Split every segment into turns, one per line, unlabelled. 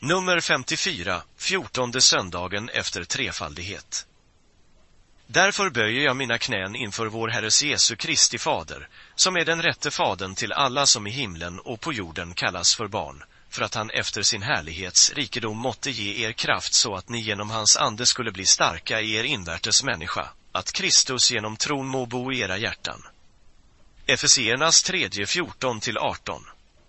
Nummer 54, 14:e söndagen efter trefaldighet. Därför böjer jag mina knän inför vår Herres Jesu Kristi fader, som är den rätte fadern till alla som i himlen och på jorden kallas för barn, för att han efter sin härlighets rikedom måtte ge er kraft så att ni genom hans ande skulle bli starka i er invärtes människa, att Kristus genom tron må bo i era hjärtan. Efesiernas 3, 14-18.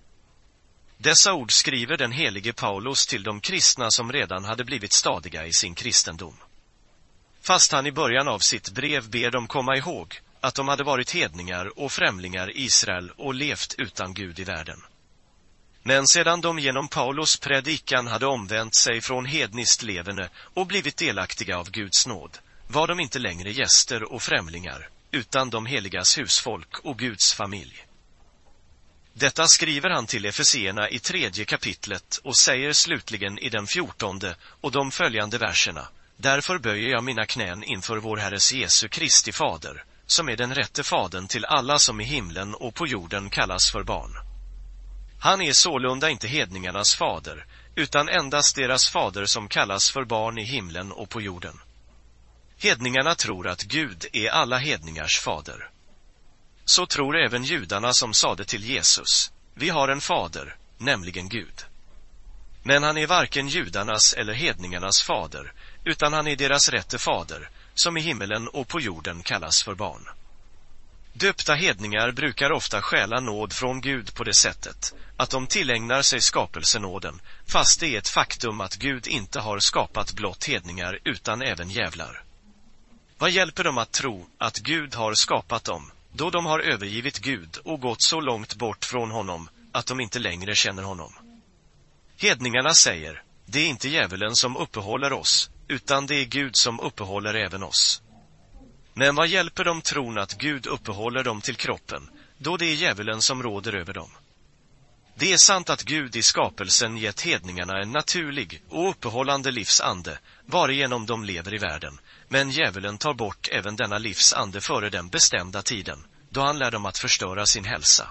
Dessa ord skriver den helige Paulus till de kristna som redan hade blivit stadiga i sin kristendom. Fast han i början av sitt brev ber dem komma ihåg att de hade varit hedningar och främlingar i Israel och levt utan Gud i världen. Men sedan de genom Paulus predikan hade omvänt sig från hedniskt levande och blivit delaktiga av Guds nåd, var de inte längre gäster och främlingar, utan de heligas husfolk och Guds familj. Detta skriver han till Efesierna i 3:e kapitlet och säger slutligen i den 14:e och de följande verserna: Därför böjer jag mina knän inför vår Herres Jesu Kristi fader, som är den rätte fadern till alla som i himlen och på jorden kallas för barn. Han är sålunda inte hedningarnas fader, utan endast deras fader som kallas för barn i himlen och på jorden. Hedningarna tror att Gud är alla hedningars fader. Så tror även judarna som sade till Jesus: Vi har en fader, nämligen Gud. Men han är varken judarnas eller hedningarnas fader, utan han är deras rätte fader, som i himmelen och på jorden kallas för barn. Döpta hedningar brukar ofta stjäla nåd från Gud på det sättet att de tillägnar sig skapelsenåden, fast det är ett faktum att Gud inte har skapat blott hedningar utan även djävlar. Vad hjälper dem att tro att Gud har skapat dem, då de har övergivit Gud och gått så långt bort från honom att de inte längre känner honom? Hedningarna säger: Det är inte djävulen som uppehåller oss, utan det är Gud som uppehåller även oss. Men vad hjälper dem tron att Gud uppehåller dem till kroppen, då det är djävulen som råder över dem? Det är sant att Gud i skapelsen gett hedningarna en naturlig och uppehållande livsande, varigenom de lever i världen, men djävulen tar bort även denna livsande före den bestämda tiden, då han lär dem att förstöra sin hälsa.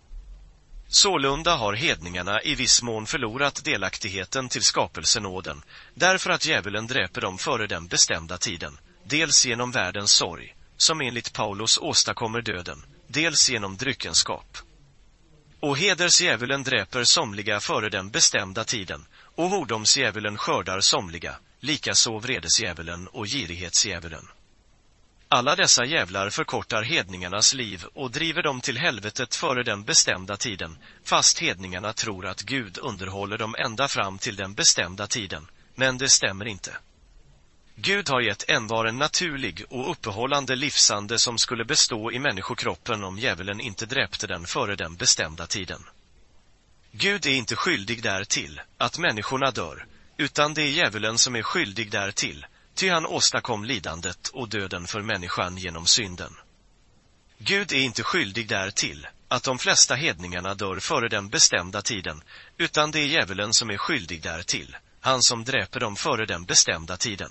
Sålunda har hedningarna i viss mån förlorat delaktigheten till skapelsenåden, därför att djävulen dräper dem före den bestämda tiden, dels genom världens sorg, som enligt Paulus åstadkommer döden, dels genom dryckenskap. Och hedersdjävulen dräper somliga före den bestämda tiden, och hordomsdjävulen skördar somliga, likaså vredesdjävulen och girighetsdjävulen. Alla dessa djävlar förkortar hedningarnas liv och driver dem till helvetet före den bestämda tiden, fast hedningarna tror att Gud underhåller dem ända fram till den bestämda tiden, men det stämmer inte. Gud har gett envar en naturlig och uppehållande livsande som skulle bestå i människokroppen om djävulen inte dräpte den före den bestämda tiden. Gud är inte skyldig därtill att människorna dör, utan det är djävulen som är skyldig därtill, ty han åstadkom lidandet och döden för människan genom synden. Gud är inte skyldig därtill att de flesta hedningarna dör före den bestämda tiden, utan det är djävulen som är skyldig därtill, han som dräper dem före den bestämda tiden.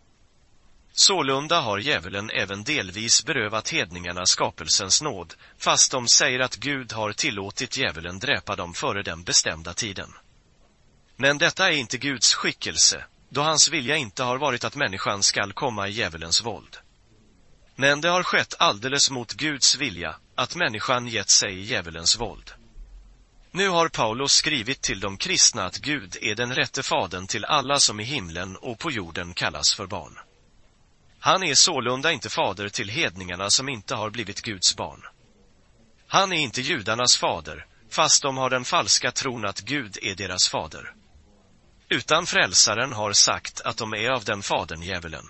Sålunda har djävulen även delvis berövat hedningarna skapelsens nåd, fast de säger att Gud har tillåtit djävulen dräpa dem före den bestämda tiden. Men detta är inte Guds skickelse, då hans vilja inte har varit att människan skall komma i djävulens våld. Men det har skett alldeles mot Guds vilja, att människan gett sig i djävulens våld. Nu har Paulus skrivit till de kristna att Gud är den rätte fadern till alla som i himlen och på jorden kallas för barn. Han är sålunda inte fader till hedningarna som inte har blivit Guds barn. Han är inte judarnas fader, fast de har den falska tron att Gud är deras fader. Utan frälsaren har sagt att de är av den fadern djävulen.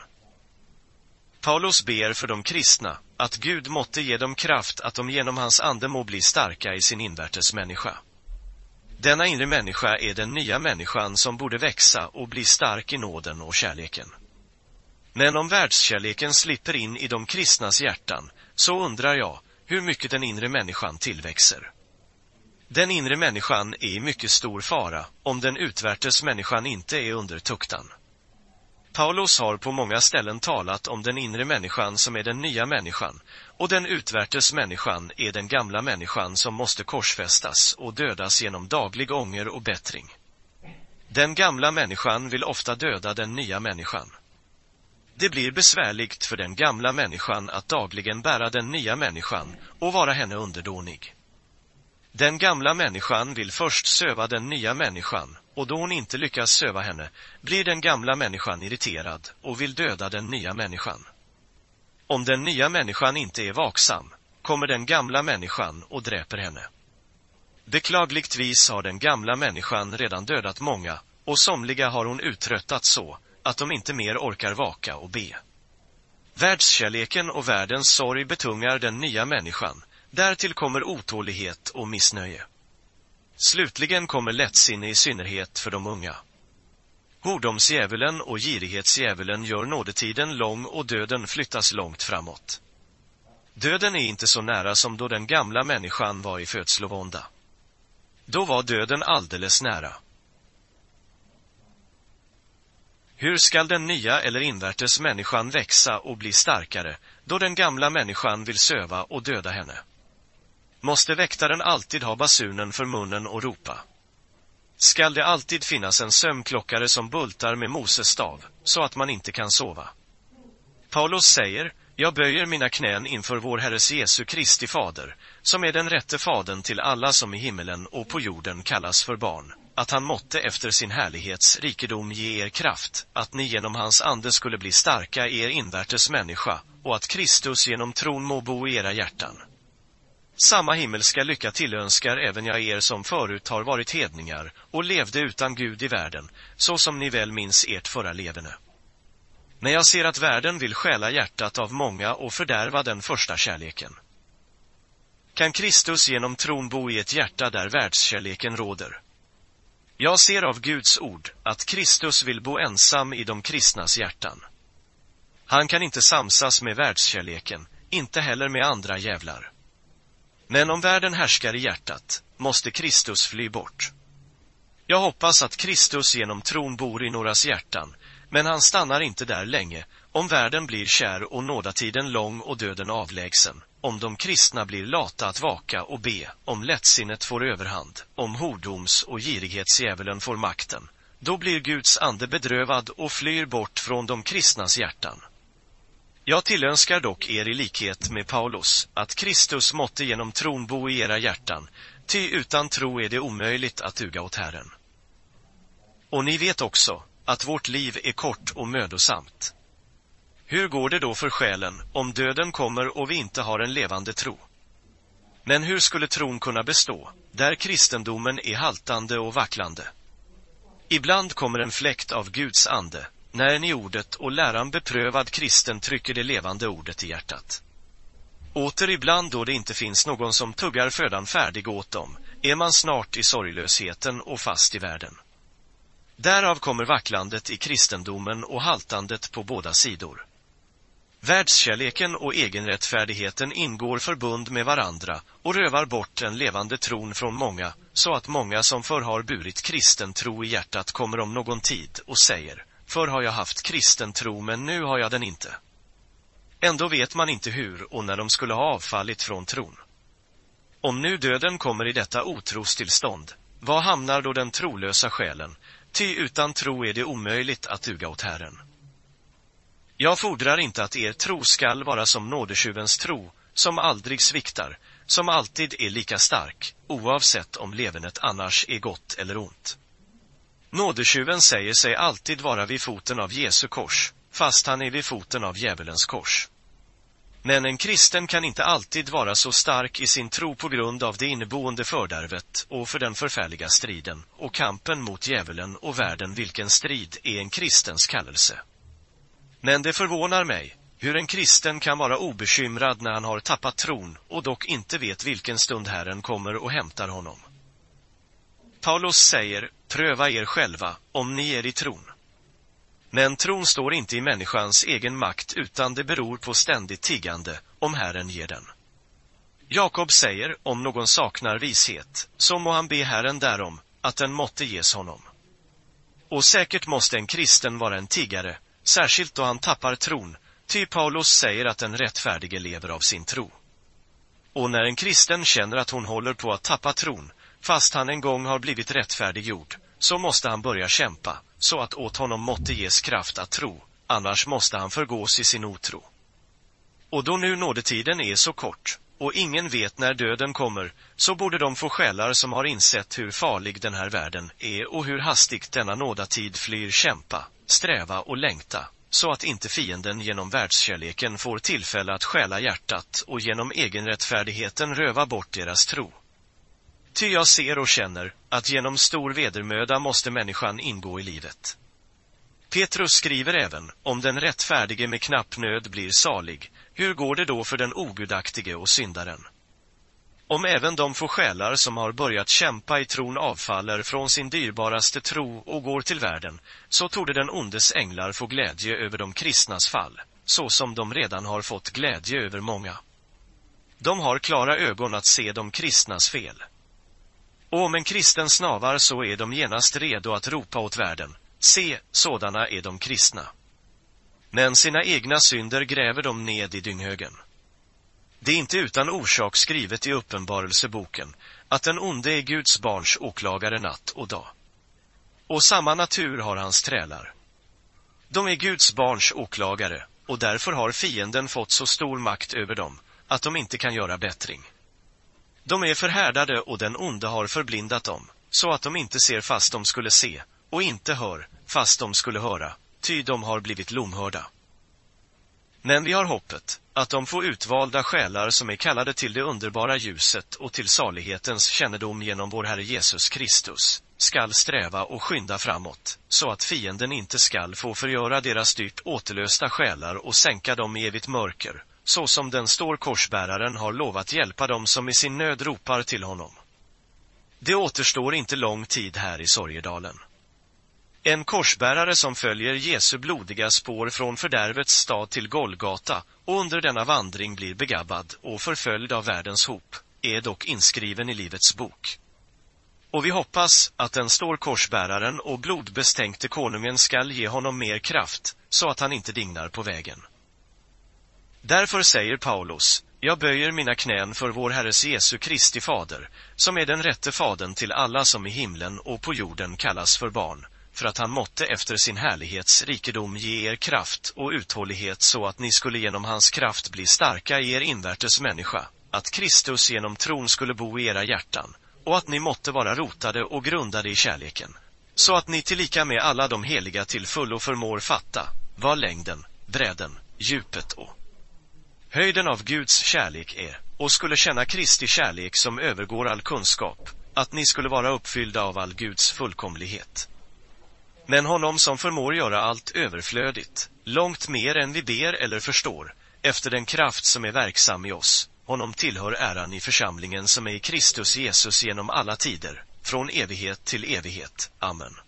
Paulus ber för de kristna att Gud måtte ge dem kraft att de genom hans ande må bli starka i sin invärtes människa. Denna inre människa är den nya människan som borde växa och bli stark i nåden och kärleken. Men om världskärleken slipper in i de kristnas hjärtan, så undrar jag hur mycket den inre människan tillväxer. Den inre människan är i mycket stor fara om den utvärtes människan inte är under tuktan. Paulus har på många ställen talat om den inre människan som är den nya människan, och den utvärtes människan är den gamla människan som måste korsfästas och dödas genom daglig ånger och bättring. Den gamla människan vill ofta döda den nya människan. Det blir besvärligt för den gamla människan att dagligen bära den nya människan och vara henne underdånig. Den gamla människan vill först söva den nya människan, och då hon inte lyckas söva henne blir den gamla människan irriterad och vill döda den nya människan. Om den nya människan inte är vaksam kommer den gamla människan och dräper henne. Beklagligtvis har den gamla människan redan dödat många, och somliga har hon uttröttat så att de inte mer orkar vaka och be. Världskärleken och världens sorg betungar den nya människan. Därtill kommer otålighet och missnöje. Slutligen kommer lättsinne i synnerhet för de unga. Hordomsdjävulen och girighetsdjävulen gör nådetiden lång och döden flyttas långt framåt. Döden är inte så nära som då den gamla människan var i födslovånda. Då var döden alldeles nära. Hur skall den nya eller invärtes människan växa och bli starkare, då den gamla människan vill söva och döda henne? Måste väktaren alltid ha basunen för munnen och ropa? Skall det alltid finnas en sömnklockare som bultar med Moses stav, så att man inte kan sova? Paulus säger, jag böjer mina knän inför vår Herres Jesu Kristi fader, som är den rätte fadern till alla som i himmelen och på jorden kallas för barn, att han måtte efter sin härlighets rikedom ge er kraft, att ni genom hans ande skulle bli starka i er invärtes människa, och att Kristus genom tron må bo i era hjärtan. Samma himmelska lycka tillönskar även jag er som förut har varit hedningar och levde utan Gud i världen, så som ni väl minns ert förra leverne. Men jag ser att världen vill stjäla hjärtat av många och fördärva den första kärleken. Kan Kristus genom tron bo i ett hjärta där världskärleken råder? Jag ser av Guds ord att Kristus vill bo ensam i de kristnas hjärtan. Han kan inte samsas med världskärleken, inte heller med andra djävlar. Men om världen härskar i hjärtat, måste Kristus fly bort. Jag hoppas att Kristus genom tron bor i någras hjärtan, men han stannar inte där länge, om världen blir kär och nådatiden lång och döden avlägsen, om de kristna blir lata att vaka och be, om lättsinnet får överhand, om hordoms- och girighetsdjävulen får makten, då blir Guds ande bedrövad och flyr bort från de kristnas hjärtan. Jag tillönskar dock er i likhet med Paulus, att Kristus måtte genom tron bo i era hjärtan, ty utan tro är det omöjligt att duga åt Herren. Och ni vet också att vårt liv är kort och mödosamt. Hur går det då för själen, om döden kommer och vi inte har en levande tro? Men hur skulle tron kunna bestå, där kristendomen är haltande och vacklande? Ibland kommer en fläkt av Guds ande, när en i ordet och läran beprövad kristen trycker det levande ordet i hjärtat. Åter ibland då det inte finns någon som tuggar födan färdig åt dem, är man snart i sorglösheten och fast i världen. Därav kommer vacklandet i kristendomen och haltandet på båda sidor. Världskärleken och egenrättfärdigheten ingår förbund med varandra och rövar bort den levande tron från många, så att många som förr har burit kristen tro i hjärtat kommer om någon tid och säger, förr har jag haft kristen tro men nu har jag den inte. Ändå vet man inte hur och när de skulle ha avfallit från tron. Om nu döden kommer i detta otrostillstånd, vad hamnar då den trolösa själen? Ty utan tro är det omöjligt att duga åt Herren. Jag fordrar inte att er tro skall vara som nådetjuvens tro, som aldrig sviktar, som alltid är lika stark, oavsett om levernet annars är gott eller ont. Nådetjuven säger sig alltid vara vid foten av Jesu kors, fast han är vid foten av djävulens kors. Men en kristen kan inte alltid vara så stark i sin tro på grund av det inneboende fördärvet och för den förfärliga striden och kampen mot djävulen och världen, vilken strid är en kristens kallelse. Men det förvånar mig hur en kristen kan vara obekymrad när han har tappat tron och dock inte vet vilken stund Herren kommer och hämtar honom. Paulus säger, pröva er själva om ni är i tron. Men tron står inte i människans egen makt utan det beror på ständigt tiggande, om Herren ger den. Jakob säger, om någon saknar vishet, så må han be Herren därom, att den måtte ges honom. Och säkert måste en kristen vara en tiggare, särskilt då han tappar tron, ty Paulus säger att den rättfärdige lever av sin tro. Och när en kristen känner att hon håller på att tappa tron, fast han en gång har blivit rättfärdiggjord, så måste han börja kämpa, så att åt honom måtte ges kraft att tro, annars måste han förgås i sin otro. Och då nu nådetiden är så kort, och ingen vet när döden kommer, så borde de få själar som har insett hur farlig den här världen är och hur hastigt denna nådatid flyr kämpa, sträva och längta, så att inte fienden genom världskärleken får tillfälle att stjäla hjärtat och genom egenrättfärdigheten röva bort deras tro. Ty jag ser och känner att genom stor vedermöda måste människan ingå i livet. Petrus skriver även, om den rättfärdige med knapp nöd blir salig, hur går det då för den ogudaktige och syndaren? Om även de få själar som har börjat kämpa i tron avfaller från sin dyrbaraste tro och går till världen, så torde den ondes änglar få glädje över de kristnas fall, så som de redan har fått glädje över många. De har klara ögon att se de kristnas fel. Och om en kristen snavar så är de genast redo att ropa åt världen, se, sådana är de kristna. Men sina egna synder gräver de ned i dynghögen. Det är inte utan orsak skrivet i Uppenbarelseboken att den onde är Guds barns åklagare natt och dag. Och samma natur har hans trälar. De är Guds barns åklagare, och därför har fienden fått så stor makt över dem, att de inte kan göra bättring. De är förhärdade och den onde har förblindat dem, så att de inte ser fast de skulle se, och inte hör fast de skulle höra, ty de har blivit lomhörda. Men vi har hoppet att de får utvalda själar som är kallade till det underbara ljuset och till salighetens kännedom genom vår Herre Jesus Kristus, skall sträva och skynda framåt, så att fienden inte skall få förgöra deras dyrt återlösta själar och sänka dem i evigt mörker, så som den står korsbäraren har lovat hjälpa dem som i sin nöd ropar till honom. Det återstår inte lång tid här i Sorgedalen. En korsbärare som följer Jesu blodiga spår från fördärvets stad till Golgata och under denna vandring blir begabbad och förföljd av världens hop, är dock inskriven i livets bok. Och vi hoppas att den står korsbäraren och blodbestänkte konungen skall ge honom mer kraft, så att han inte dignar på vägen. Därför säger Paulus, jag böjer mina knän för vår Herres Jesu Kristi fader, som är den rätte fadern till alla som i himlen och på jorden kallas för barn, för att han måtte efter sin härlighets rikedom ge er kraft och uthållighet så att ni skulle genom hans kraft bli starka i er invärtes människa, att Kristus genom tron skulle bo i era hjärtan, och att ni måtte vara rotade och grundade i kärleken, så att ni tillika med alla de heliga till fullo förmår fatta vad längden, bredden, djupet och höjden av Guds kärlek är, och skulle känna Kristi kärlek som övergår all kunskap, att ni skulle vara uppfyllda av all Guds fullkomlighet. Men honom som förmår göra allt överflödigt, långt mer än vi ber eller förstår, efter den kraft som är verksam i oss, honom tillhör äran i församlingen som är i Kristus Jesus genom alla tider, från evighet till evighet. Amen.